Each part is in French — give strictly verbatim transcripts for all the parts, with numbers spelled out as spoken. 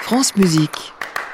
France Musique.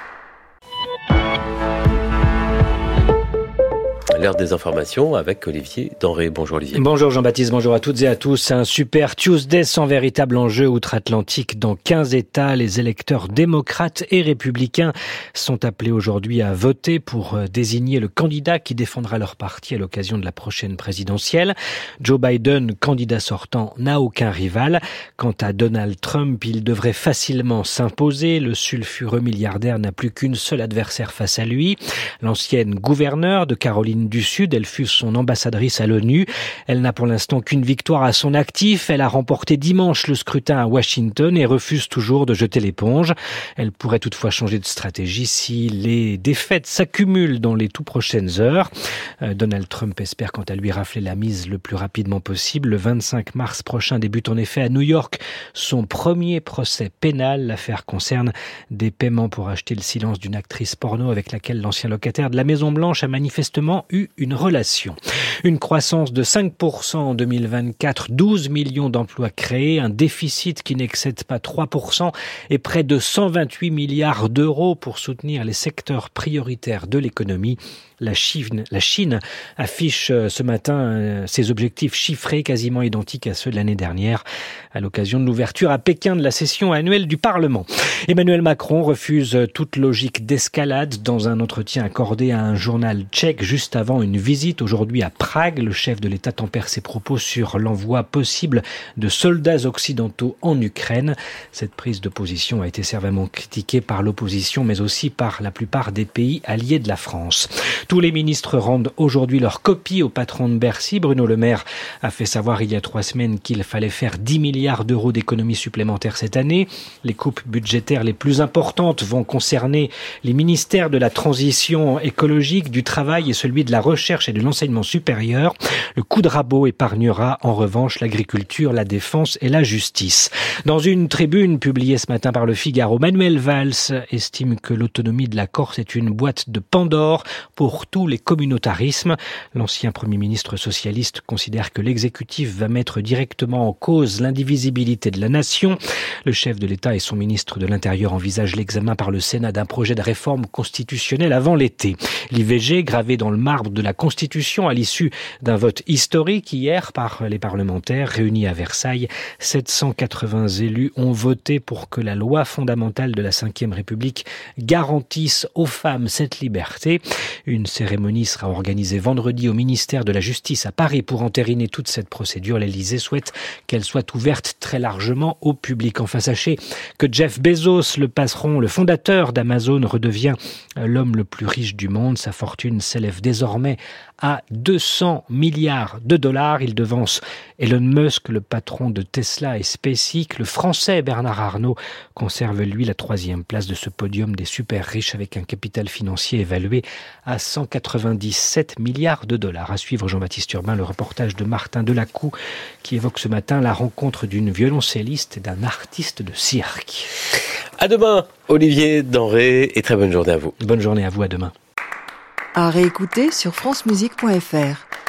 L'heure des informations avec Olivier Denré. Bonjour Olivier. Bonjour Jean-Baptiste, bonjour à toutes et à tous. Un Super Tuesday sans véritable enjeu outre-Atlantique dans quinze États. Les électeurs démocrates et républicains sont appelés aujourd'hui à voter pour désigner le candidat qui défendra leur parti à l'occasion de la prochaine présidentielle. Joe Biden, candidat sortant, n'a aucun rival. Quant à Donald Trump, il devrait facilement s'imposer. Le sulfureux milliardaire n'a plus qu'une seule adversaire face à lui. L'ancienne gouverneure de Caroline du Sud, elle fut son ambassadrice à l'ONU. Elle n'a pour l'instant qu'une victoire à son actif. Elle a remporté dimanche le scrutin à Washington et refuse toujours de jeter l'éponge. Elle pourrait toutefois changer de stratégie si les défaites s'accumulent dans les tout prochaines heures. Euh, Donald Trump espère quant à lui rafler la mise le plus rapidement possible. Le vingt-cinq mars prochain débute en effet à New York son premier procès pénal. L'affaire concerne des paiements pour acheter le silence d'une actrice porno avec laquelle l'ancien locataire de la Maison-Blanche a manifestement eu une relation. Une croissance de cinq pour cent en deux mille vingt-quatre, douze millions d'emplois créés, un déficit qui n'excède pas trois pour cent et près de cent vingt-huit milliards d'euros pour soutenir les secteurs prioritaires de l'économie. La Chine, la Chine affiche ce matin ses objectifs chiffrés quasiment identiques à ceux de l'année dernière à l'occasion de l'ouverture à Pékin de la session annuelle du Parlement. Emmanuel Macron refuse toute logique d'escalade dans un entretien accordé à un journal tchèque juste avant une visite aujourd'hui à Prague. Le chef de l'État tempère ses propos sur l'envoi possible de soldats occidentaux en Ukraine. Cette prise de position a été sévèrement critiquée par l'opposition mais aussi par la plupart des pays alliés de la France. Tous les ministres rendent aujourd'hui leur copie au patron de Bercy. Bruno Le Maire a fait savoir il y a trois semaines qu'il fallait faire dix milliards d'euros d'économies supplémentaires cette année. Les coupes budgétaires les plus importantes vont concerner les ministères de la transition écologique, du travail et celui de la recherche et de l'enseignement supérieur. Le coup de rabot épargnera en revanche l'agriculture, la défense et la justice. Dans une tribune publiée ce matin par Le Figaro, Manuel Valls estime que l'autonomie de la Corse est une boîte de Pandore pour tous les communautarismes. L'ancien Premier ministre socialiste considère que l'exécutif va mettre directement en cause l'indivisibilité de la nation. Le chef de l'État et son ministre de l'Intérieur envisagent l'examen par le Sénat d'un projet de réforme constitutionnelle avant l'été. L'I V G, gravé dans le marbre de la Constitution à l'issue d'un vote historique hier par les parlementaires réunis à Versailles. sept cent quatre-vingts élus ont voté pour que la loi fondamentale de la cinquième République garantisse aux femmes cette liberté. Une cérémonie sera organisée vendredi au ministère de la Justice à Paris pour entériner toute cette procédure. L'Élysée souhaite qu'elle soit ouverte très largement au public. Enfin, sachez que Jeff Bezos, le patron, le fondateur d'Amazon, redevient l'homme le plus riche du monde. Sa fortune s'élève désormais à deux cents milliards de dollars. Il devance Elon Musk, le patron de Tesla et SpaceX. Le Français Bernard Arnault conserve, lui, la troisième place de ce podium des super riches avec un capital financier évalué à cent quatre-vingt-dix-sept milliards de dollars. À suivre, Jean-Baptiste Urbain, le reportage de Martin Delacou qui évoque ce matin la rencontre d'une violoncelliste et d'un artiste de cirque. À demain, Olivier Denré, et très bonne journée à vous. Bonne journée à vous, à demain. À réécouter sur francemusique point f r.